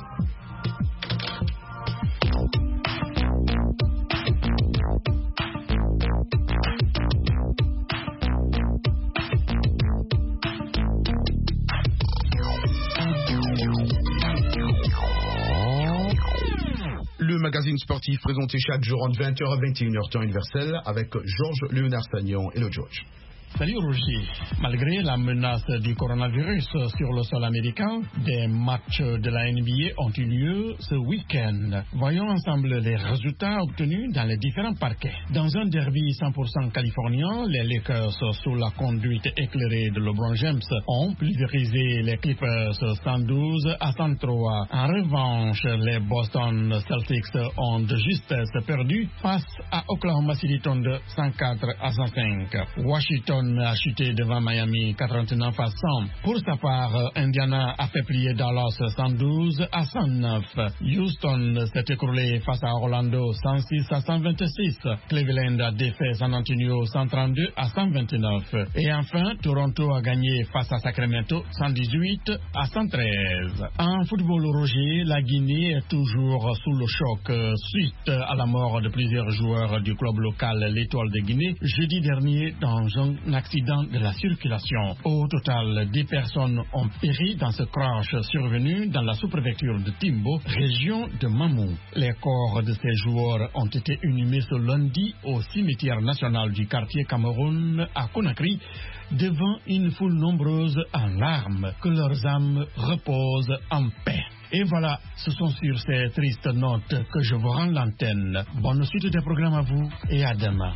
Le magazine sportif présenté chaque jour entre vingt heures à vingt et une heures temps universel avec Georges Léonard-Sagnon. Hello George. Salut Roger. Malgré la menace du coronavirus sur le sol américain, des matchs de la N B A ont eu lieu ce week-end. Voyons ensemble les résultats obtenus dans les différents parquets. Dans un derby cent pour cent californien, les Lakers, sous la conduite éclairée de LeBron James, ont pulvérisé les Clippers cent douze à cent trois. En revanche, les Boston Celtics ont de justesse perdu face à Oklahoma City Thunder cent quatre à cent cinq. Washington a chuté devant Miami quatre-vingt-neuf à cent. Pour sa part, Indiana a fait plier Dallas cent douze à cent neuf. Houston s'est écroulé face à Orlando cent six à cent vingt-six. Cleveland a défait San Antonio cent trente-deux à cent vingt-neuf. Et enfin, Toronto a gagné face à Sacramento cent dix-huit à cent treize. En football, Roger, la Guinée est toujours sous le choc suite à la mort de plusieurs joueurs du club local l'Étoile de Guinée jeudi dernier dans un accident de la circulation. Au total, dix personnes ont péri dans ce crash survenu dans la sous-préfecture de Timbo, région de Mamou. Les corps de ces joueurs ont été inhumés ce lundi au cimetière national du quartier Cameroun à Conakry, devant une foule nombreuse en larmes. Que leurs âmes reposent en paix. Et voilà, ce sont sur ces tristes notes que je vous rends l'antenne. Bonne suite des programmes à vous et à demain.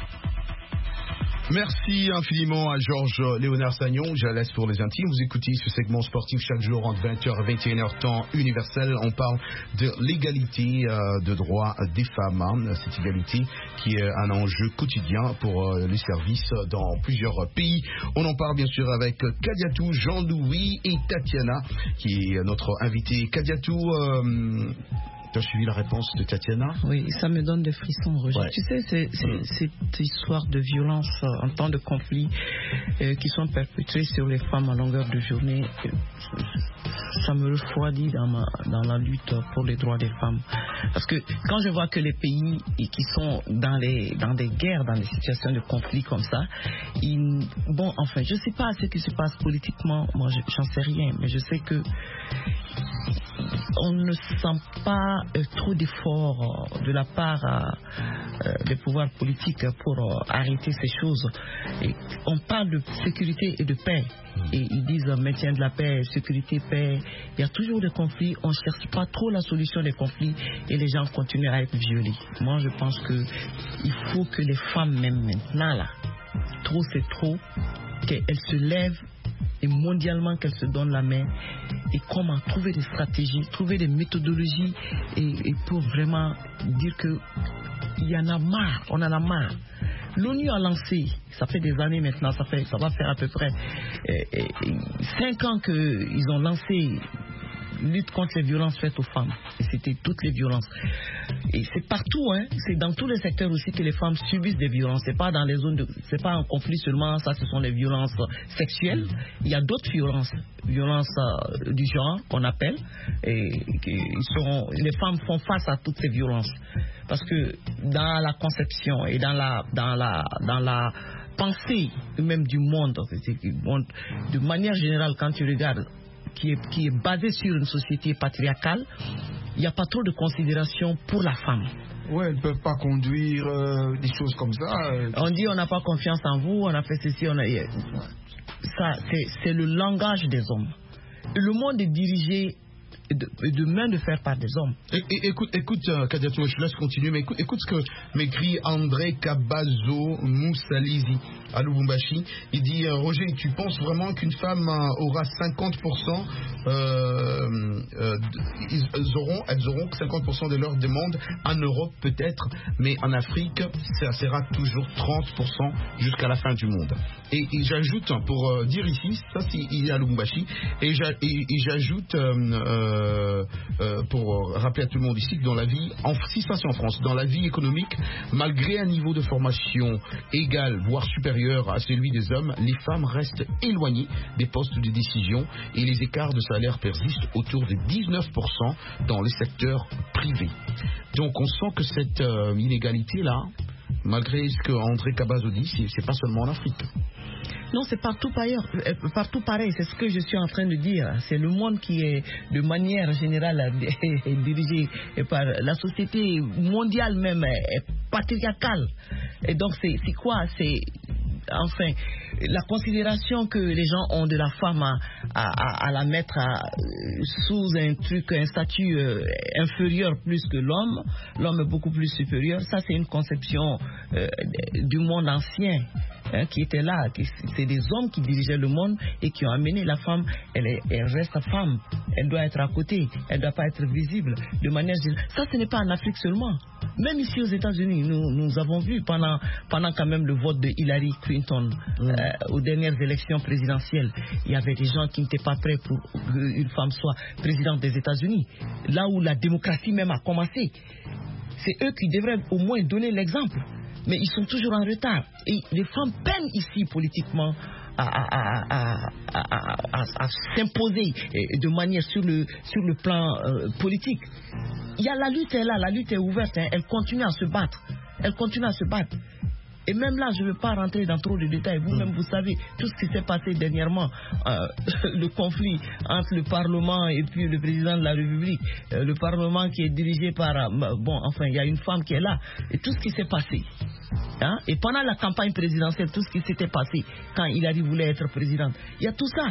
Merci infiniment à Georges Léonard-Sagnon. Je la laisse pour les intimes. Vous écoutez ce segment sportif chaque jour entre vingt heures et vingt et une heures temps universel. On parle de l'égalité euh, de droits des femmes. Hein. Cette égalité qui est un enjeu quotidien pour euh, les services dans plusieurs pays. On en parle bien sûr avec Kadiatou, Jean-Louis et Tatiana qui est notre invité. Kadiatou, euh, tu as suivi la réponse de Tatiana? Oui, ça me donne des frissons, Roger. Ouais. Tu sais, c'est, c'est, mmh. cette histoire de violence euh, en temps de conflit euh, qui sont perpétrées sur les femmes à longueur de journée, euh, ça me refroidit dans, ma, dans la lutte pour les droits des femmes. Parce que quand je vois que les pays qui sont dans, les, dans des guerres, dans des situations de conflit comme ça, ils, bon, enfin, je ne sais pas ce qui se passe politiquement, moi j'en sais rien, mais je sais que on ne sent pas euh, trop d'efforts euh, de la part euh, des pouvoirs politiques pour euh, arrêter ces choses. Et on parle de sécurité et de paix. Et ils disent euh, maintien de la paix, sécurité, paix. Il y a toujours des conflits. On ne cherche pas trop la solution des conflits et les gens continuent à être violés. Moi, je pense qu'il faut que les femmes, même maintenant, là, trop c'est trop, qu'elles se lèvent et mondialement qu'elles se donnent la main et comment trouver des stratégies, trouver des méthodologies et, et pour vraiment dire que il y en a marre, on en a marre. L'ONU a lancé, ça fait des années maintenant, ça, fait, ça va faire à peu près euh, euh, cinq ans qu'ils ont lancé lutte contre les violences faites aux femmes. Et c'était toutes les violences. Et c'est partout, hein. C'est dans tous les secteurs aussi que les femmes subissent des violences. C'est pas dans les zones de, c'est pas un conflit seulement. Ça, ce sont les violences sexuelles. Il y a d'autres violences, violences euh, du genre qu'on appelle. Et ils seront, les femmes font face à toutes ces violences parce que dans la conception et dans la, dans la, dans la pensée même du monde, de manière générale, quand tu regardes. Qui est, qui est basé sur une société patriarcale, il n'y a pas trop de considération pour la femme. Ouais, elles ne peuvent pas conduire euh, des choses comme ça. Euh. On dit on n'a pas confiance en vous, on a fait ceci, on a... Ça, c'est, c'est le langage des hommes. Le monde est dirigé de, de main de fer par des hommes. Et, et, écoute, écoute euh, Kadiatou, je te laisse continuer, mais écoute, écoute ce que m'écrit André Kabazo Moussalizi à Lubumbashi. Il dit euh, Roger, tu penses vraiment qu'une femme euh, aura cinquante pour cent euh, euh, ils, elles, auront, elles auront cinquante pour cent de leurs demandes en Europe peut-être, mais en Afrique, ça sera toujours trente pour cent jusqu'à la fin du monde. Et, et j'ajoute, pour euh, dire ici, ça c'est il est à Lubumbashi, et, j'a, et, et j'ajoute euh, euh, euh, pour rappeler à tout le monde ici que dans la vie, en, si ça c'est en France, dans la vie économique, malgré un niveau de formation égal, voire supérieur à celui des hommes, les femmes restent éloignées des postes de décision et les écarts de salaire persistent autour de dix-neuf pour cent dans le secteur privé. Donc on sent que cette euh, inégalité-là, malgré ce que André Kabazo dit, c'est, c'est pas seulement en Afrique. Non, c'est partout ailleurs, partout pareil, c'est ce que je suis en train de dire. C'est le monde qui est de manière générale dirigé par la société mondiale même, est patriarcale. Et donc c'est, c'est quoi? C'est enfin la considération que les gens ont de la femme à, à, à la mettre à, sous un truc, un statut euh, inférieur plus que l'homme. L'homme est beaucoup plus supérieur. Ça, c'est une conception euh, du monde ancien. Hein, qui était là, qui, c'est des hommes qui dirigeaient le monde et qui ont amené la femme, elle, est, elle reste femme, elle doit être à côté, elle ne doit pas être visible de manière générale. Ça, ce n'est pas en Afrique seulement. Même ici aux États-Unis, nous, nous avons vu pendant, pendant quand même le vote de Hillary Clinton mmh. euh, aux dernières élections présidentielles, il y avait des gens qui n'étaient pas prêts pour qu'une femme soit présidente des États-Unis. Là où la démocratie même a commencé, c'est eux qui devraient au moins donner l'exemple. Mais ils sont toujours en retard. Et les femmes peinent ici politiquement à, à, à, à, à, à s'imposer de manière sur le, sur le plan euh, politique. Il y a la lutte est là, la lutte est ouverte, hein, elle continue à se battre. Elle continue à se battre. Et même là, je ne veux pas rentrer dans trop de détails. Vous-même, vous savez tout ce qui s'est passé dernièrement, euh, le conflit entre le Parlement et puis le président de la République. Euh, le Parlement qui est dirigé par... Euh, bon, enfin, il y a une femme qui est là. Et tout ce qui s'est passé. Hein, et pendant la campagne présidentielle, tout ce qui s'était passé quand Hillary voulait être présidente. Il y a tout ça.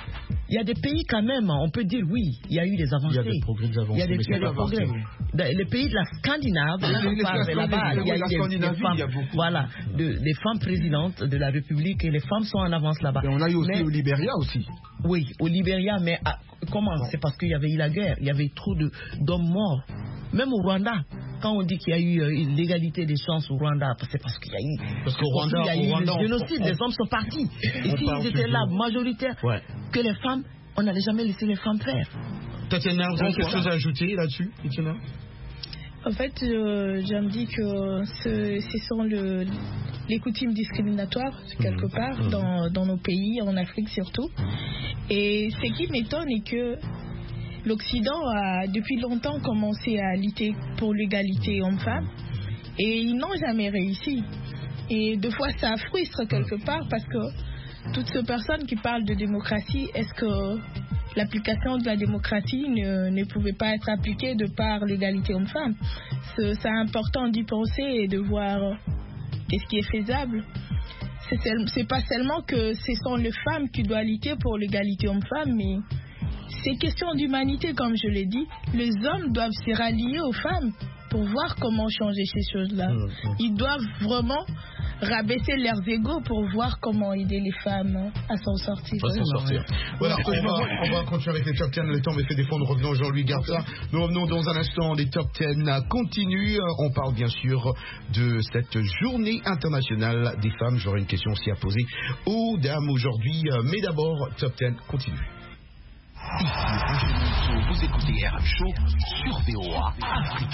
Il y a des pays quand même, on peut dire oui, il y a eu des avancées. Il y a des progrès, des avancées. Il y a des, il y a des progrès. Les pays de la Scandinave, là, on parle là-bas, il y a eu des, des femmes, voilà, de, des femmes présidentes de la République et les femmes sont en avance là-bas. Et on a eu aussi mais, au Libéria aussi. Oui, au Libéria, mais à, comment? C'est parce qu'il y avait eu la guerre, il y avait trop de, d'hommes morts. Même au Rwanda, quand on dit qu'il y a eu euh, l'égalité des chances au Rwanda, c'est parce qu'il y a eu, parce qu'au Rwanda, il y a eu Rwanda, le génocide, on, on, les hommes sont partis. Et s'ils étaient là, majoritaires, ouais. que les femmes, on n'allait jamais laisser les femmes faire. Tatiana, vous avez quelque chose à ajouter là-dessus, Tatiana? En fait, euh, je me dis que ce, ce sont le, les coutumes discriminatoires, quelque mmh. part, mmh. Dans, dans nos pays, en Afrique surtout. Et ce qui m'étonne est que l'Occident a depuis longtemps commencé à lutter pour l'égalité homme-femme et ils n'ont jamais réussi. Et deux fois ça frustre quelque part parce que toutes ces personnes qui parlent de démocratie, est-ce que l'application de la démocratie ne, ne pouvait pas être appliquée de par l'égalité homme-femme? C'est, c'est important d'y penser et de voir qu'est-ce qui est faisable. C'est, c'est pas seulement que ce sont les femmes qui doivent lutter pour l'égalité homme-femme, mais c'est question d'humanité, comme je l'ai dit. Les hommes doivent se rallier aux femmes pour voir comment changer ces choses-là. Mmh, mmh. Ils doivent vraiment rabaisser leurs égos pour voir comment aider les femmes à s'en sortir. À s'en sortir. Voilà, on va, on va continuer avec les top dix. Le temps me fait défendre. Nous revenons Jean-Louis Garza. Nous revenons dans un instant. Les top dix continuent. On parle bien sûr de cette journée internationale des femmes. J'aurai une question aussi à poser aux dames aujourd'hui. Mais d'abord, top dix continue. Ici Roger Monceau, vous écoutez R M Show sur V O A Afrique.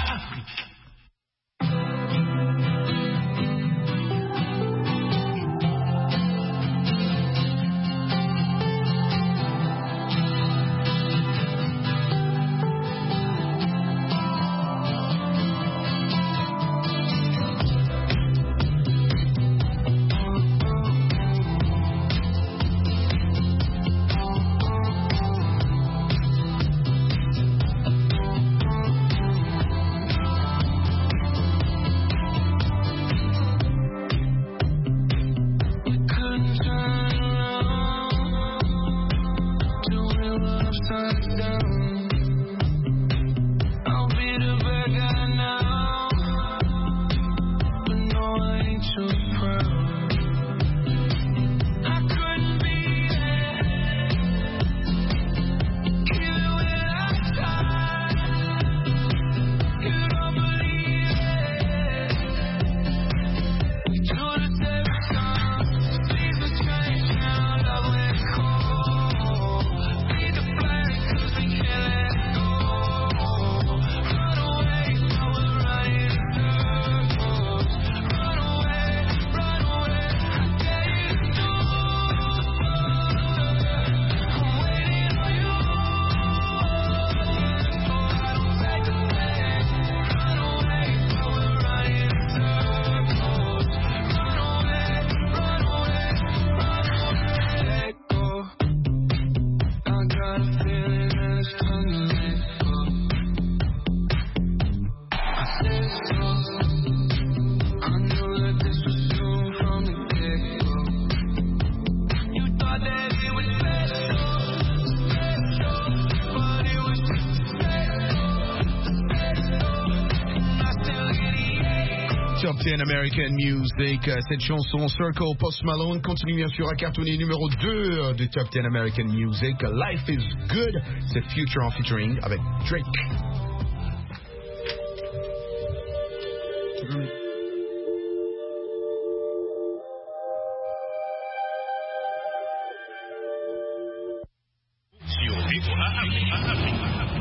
Top dix American Music. Cette chanson Circle Post Malone continue bien sûr à cartonner numéro deux de Top dix American Music. Life is Good, c'est Future en featuring avec Drake. Sur V O A Afrique.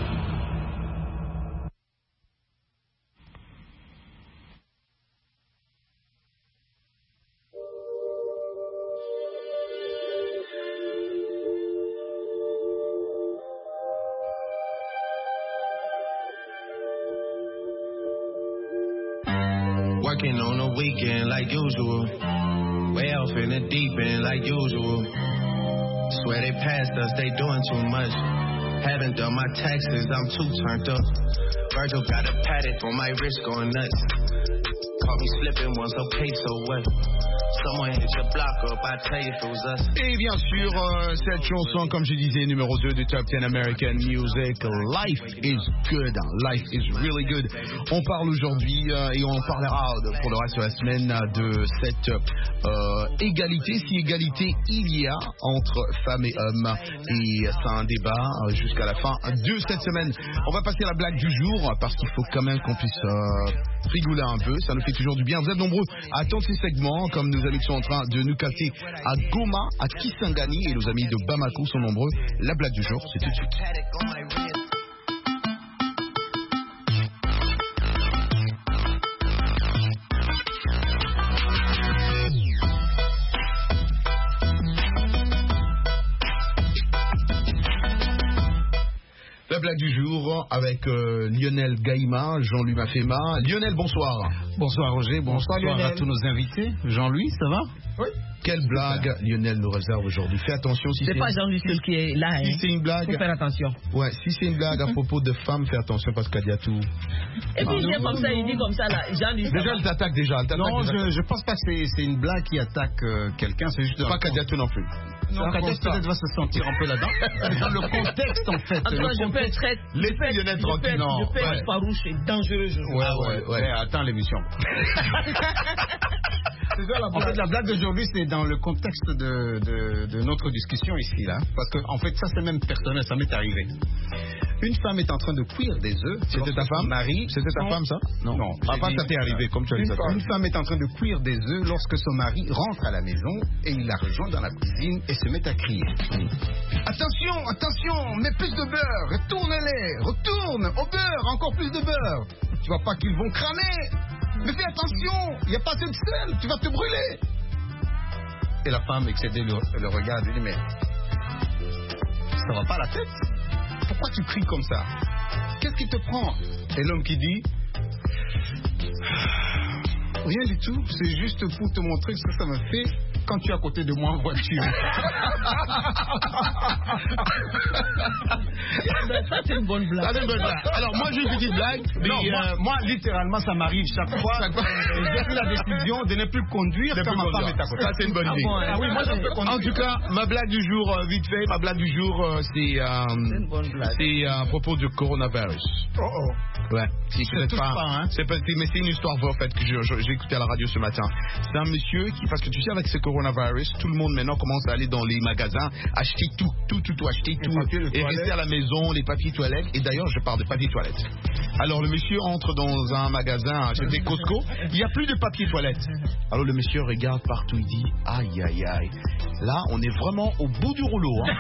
Working on the weekend like usual. Way off in the deep end like usual. Swear they passed us, they doing too much. Haven't done my taxes, I'm too turned up. Virgil got a paddock on my wrist going nuts. Caught me slipping once, okay, so what? Someone hit your block up, I tell you if it was us. Et bien sûr, euh, cette chanson, comme je disais, numéro deux du Top dix American Music, Life is Good, Life is Really Good. On parle aujourd'hui euh, et on parlera de, pour le reste de la semaine de cette euh, égalité, si égalité il y a entre femmes et hommes. Et c'est un débat euh, jusqu'à la fin de cette semaine. On va passer à la blague du jour parce qu'il faut quand même qu'on puisse euh, rigoler un peu, ça nous fait toujours du bien. Vous êtes nombreux à attendre ces segments, comme nos amis qui sont en train de nous capter à Goma, à Kisangani, et nos amis de Bamako sont nombreux. La blague du jour, c'est tout de suite. La blague du jour avec euh, Lionel Gaïma, Jean-Louis Mafema. Lionel, bonsoir. Bonsoir Roger, bonsoir, bonsoir à tous nos invités. Jean-Louis, ça va? Oui. Quelle blague Lionel nous réserve aujourd'hui? Fais attention si c'est... C'est pas Jean-Louis seul qui est là. Si hein. c'est une blague... Faut faire attention. Ouais, si c'est une blague à propos de femmes, fais attention parce qu'il y a tout. Et puis il vient comme ça, il dit comme ça là. Jean-Louis... Déjà, elle t'attaque déjà. Elle t'attaque non, déjà. Je, je pense pas que c'est, c'est une blague qui attaque euh, quelqu'un, c'est juste... Pas Kadiatou non plus. Non, Kadiatou peut-être va se sentir un peu là-dedans. Dans le contexte en fait. En tout cas, je peux être très... Laissez Lionel tranquille. Je peux être farouche et dangereux. Ouais, ouais, ouais. Attends l'émission. En fait, la blague d'aujourd'hui, c'est dans le contexte de, de, de notre discussion ici, là. Parce que, en fait, ça, c'est même personnel, ça m'est arrivé. Une femme est en train de cuire des œufs. C'était ta femme? Mari. C'était ta femme, ça? Non. Non. Ah, pas ça t'est arrivé, comme tu as dit. Une, une femme est en train de cuire des œufs lorsque son mari rentre à la maison et il la rejoint dans la cuisine et se met à crier. Attention, attention, mets plus de beurre, retourne-les, retourne, au beurre, encore plus de beurre. Tu vois pas qu'ils vont cramer? Mais fais attention, il n'y a pas assez de sel, tu vas te brûler. Et la femme, excédée, le, le regarde et dit, mais ça va pas la tête? Pourquoi tu cries comme ça? Qu'est-ce qui te prend? Et l'homme qui dit, rien du tout, c'est juste pour te montrer ce que ça me fait quand tu es à côté de moi en voiture. Ça, c'est une bonne blague. Ça, c'est une bonne blague. Alors, moi, j'ai une petite blague. Mais non, moi, euh, moi, littéralement, ça m'arrive chaque fois. Chaque fois. J'ai pris la décision de ne plus conduire quand ma femme est à côté. Ça, c'est une bonne Ah idée. bon, hein. Ah oui, moi, je peux conduire. En tout cas, ma blague du jour, euh, vite fait, ma blague du jour, euh, c'est euh, C'est une bonne blague. c'est euh, à propos du coronavirus. Oh oh. Ouais, si Ça peut-être touche pas. pas, hein. C'est pas, c'est- mais c'est une histoire vraie, en fait, que je- je- j'ai écouté à la radio ce matin. C'est un monsieur qui, parce que tu sais, avec ce coronavirus, tout le monde maintenant commence à aller dans les magasins, acheter tout, tout, tout, tout, acheter tout, papiers de et toilette. rester à la maison, les papiers toilettes. Et d'ailleurs, je parle de papier toilette. Alors, le monsieur entre dans un magasin, acheter Costco, il n'y a plus de papier toilette. Alors, le monsieur regarde partout, il dit, aïe, aïe, aïe. Là, on est vraiment au bout du rouleau. Hein.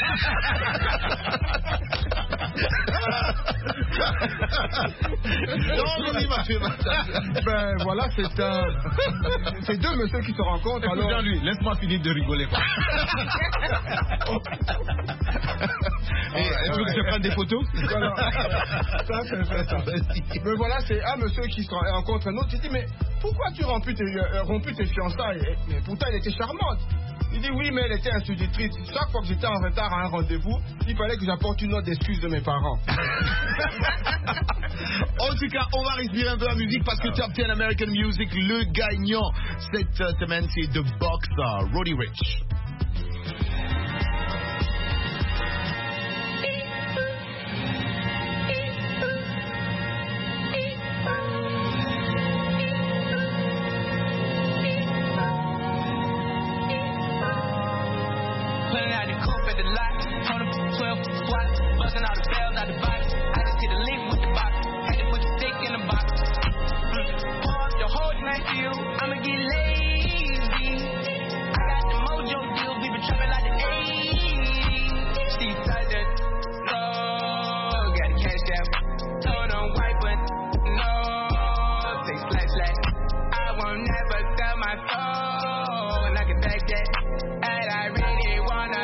Non, non, il m'a fait mal. Ben voilà, c'est un. C'est deux messieurs qui se rencontrent. Écoute, Alors, Jean-Louis, laisse-moi finir de rigoler. Quoi. Et est-ce que je prenne des photos? voilà. Ça, c'est fait, ça. Mais voilà, c'est un monsieur qui se rencontre un autre. Il dit, mais pourquoi tu rompu tes, euh, rompu tes fiançailles? Et- Mais pourtant, elle était charmante. Il dit, oui, mais elle était institutrice. Chaque fois que j'étais en retard à un rendez-vous, il fallait que j'apporte une note d'excuse de mes parents. En tout cas, on va respirer un peu la musique parce que Top dix American Music, le gagnant cette euh, semaine, c'est The Boxer, Roddy Ricch. block. Told him twelve swat, busting all the bells out the box. I just hit a lick with the box. Had to put the stick in the box. Mm. Pour up the whole night for you. I'ma get lazy. I got the mojo deals. We been trapping like the eighties. She said that. No, got a cash out. Told him white, but no. Take slash slash. I won't never sell my soul. And I can back that. And I really wanna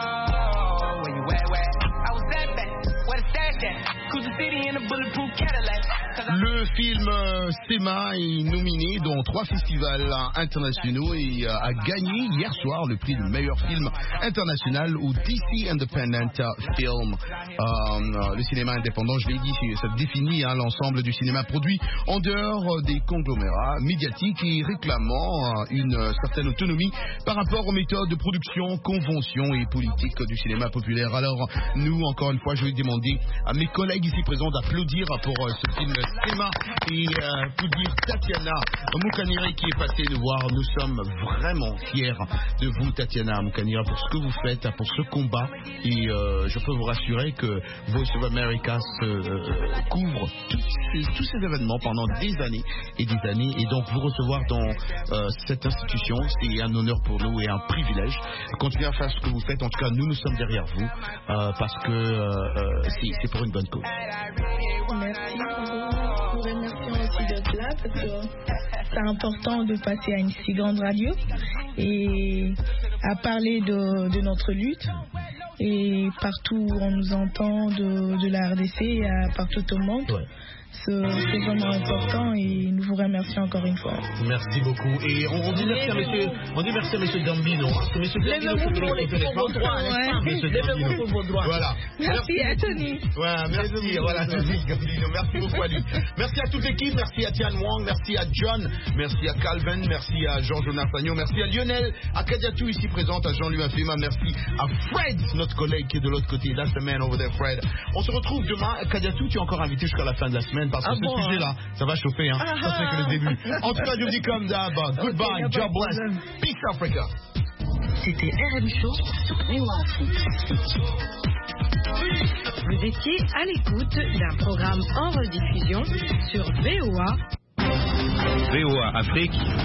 know where you at, where I was that bad. Where the stash at? Cruise the city in a bulletproof Cadillac. Le film euh, Sema est nominé dans trois festivals internationaux et euh, a gagné hier soir le prix du meilleur film international au D C Independent Film. Euh, le cinéma indépendant, je l'ai dit, ça définit hein, l'ensemble du cinéma produit en dehors des conglomérats médiatiques et réclamant euh, une certaine autonomie par rapport aux méthodes de production, conventions et politiques du cinéma populaire. Alors, nous, encore une fois, je vais demander à mes collègues ici présents d'applaudir pour euh, ce film Sema et euh, pour dire Tatiana Mukanire qui est passée nous voir. Nous sommes vraiment fiers de vous, Tatiana Mukanire, pour ce que vous faites, pour ce combat. Et euh, je peux vous rassurer que Voice of America se, euh, couvre tous ces, tous ces événements pendant des années et des années. Et donc vous recevoir dans euh, cette institution, c'est un honneur pour nous et un privilège. Continuez à faire ce que vous faites. En tout cas, nous, nous sommes derrière vous euh, parce que euh, c'est, c'est pour une bonne cause. Merci. Je vous remercie aussi d'être là parce que c'est important de passer à une si grande radio et à parler de, de notre lutte. Et partout on nous entend de, de la R D C et à partout au monde. Ouais. C'est vraiment important et nous vous remercions encore une fois. Merci beaucoup. Et on, on dit merci à monsieur, on dit merci à monsieur Gambino. C'est monsieur Gambino qui nous reconnaît pour vos droits. Lèvez-vous pour vos droits. Voilà. Merci à Tony. Ouais, merci. Voilà, Tony Gambino. Merci beaucoup à lui. Merci à toute l'équipe. Merci à Tian Wang. Merci à John. Merci à Calvin. Merci à Jean-Jonas Pagnon. Merci à Lionel. À Kadiatou ici présente. À Jean-Louis Afema. Merci à Fred, notre collègue qui est de l'autre côté. That's the man over there, Fred. On se retrouve demain. Kadiatou, tu es encore invité jusqu'à la fin de la semaine. Parce que ah ce bon, sujet-là, hein. Ça va chauffer, hein. Ah, ça c'est que le début. En tout cas, je vous dis comme d'hab, goodbye, okay, job bless, peace Africa. C'était R M Show sur V O A Afrique. Vous étiez à l'écoute d'un programme en rediffusion sur V O A. V O A Afrique.